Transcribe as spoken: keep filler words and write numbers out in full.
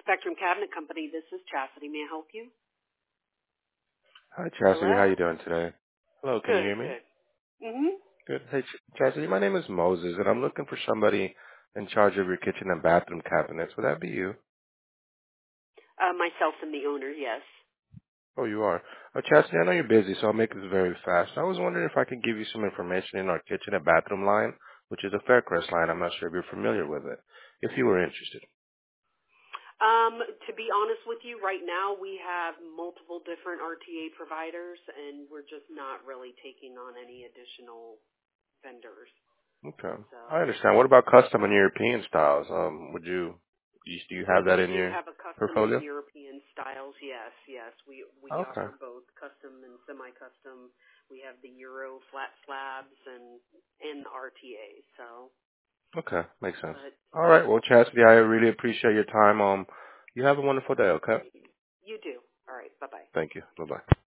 Spectrum Cabinet Company. This is Chastity. May I help you? Hi, Chastity. How Hello? you doing today? Hello, can you Good, hear me? good. Mm-hmm. Good. Hey, Ch- Chastity, my name is Moses, and I'm looking for somebody in charge of your kitchen and bathroom cabinets. Would that be you? Uh, myself and the owner, yes. Oh, you are. Oh, Chastity, I know you're busy, so I'll make this very fast. I was wondering if I could give you some information in our kitchen and bathroom line, which is a Faircrest line. I'm not sure if you're familiar with it. If you were interested. Um, to be honest with you, right now we have multiple different R T A providers, and we're just not really taking on any additional vendors. Okay. I So understand. What about custom and European styles? Um, would you, you do you we have that we in do your have a custom and portfolio? European styles. Yes, yes. We we Okay. offer both custom and semi-custom. We have the Euro flat slabs and and R T A. So, Okay, makes sense. but All right, well, Chastity, I really appreciate your time. Um, you have a wonderful day. Okay. you do. All right. Bye bye. Thank you. Bye bye.